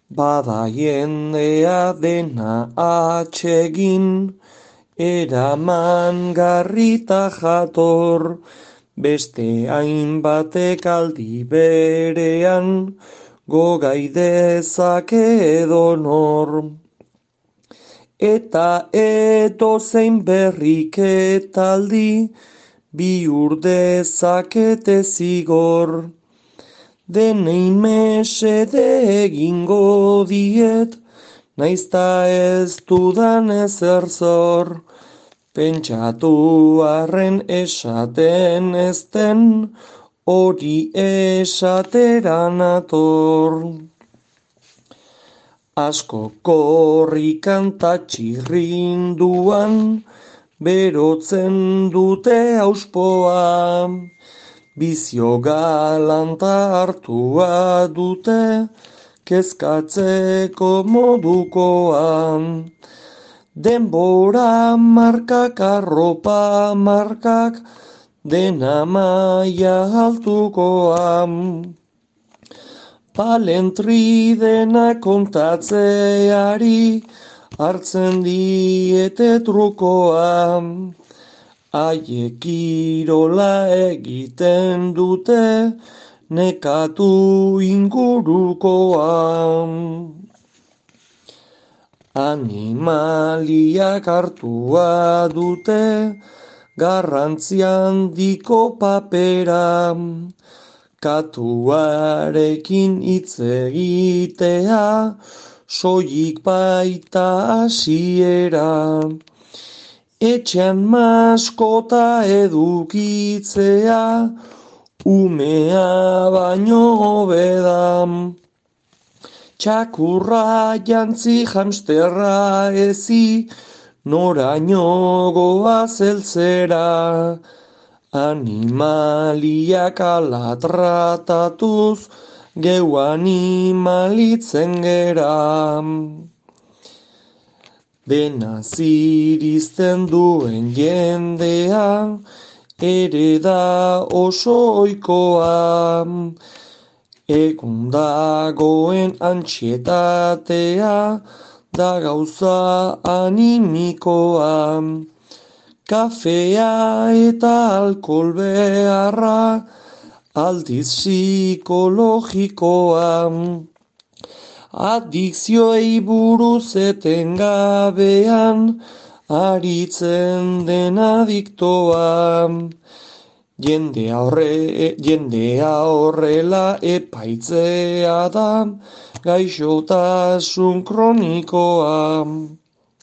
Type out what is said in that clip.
Bada jendea dena atsegin, eraman garrita jator, beste hainbatek aldi berean, gogai dezake edonor. Eta edozein berriketaldi, bihur dezakete zigor. Denei mesede egingo diet, naizta ez dudan ezer zor. Pentsatu arren esaten ezten, hori esateran ator. Asko korrikan ta txirrinduan, berotzen dute auspoa. Bizio galanta hartua dute, kezkatzeko modukoa. Denbora markak, arropa markak, dena maia altukoa. Palentri dena kontatzeari, hartzen diete trukoa. Haiek kirola egiten dute, nekatu ingurukoa. Animaliak hartua dute, garrantzi handiko papera. Katuarekin hitz egitea, soilik baita hasiera. Etxean maskota edukitzea, umea baino hobeda. Txakurra jantzi hamsterra ezi, noraino goaz heltzera. Animaliak ala tratatuz, geu animalitzen gera. Dena zirizten duen jendea, ere da oso ohikoa. Egun dagoen antsietatea, da gauza animikoa. Kafea eta alkohol beharra, aldiz psikologikoa. Adikzioei buruz etengabean, aritzen den adiktoa. Jendea horrela epaitzea da, gaixotasun kronikoa.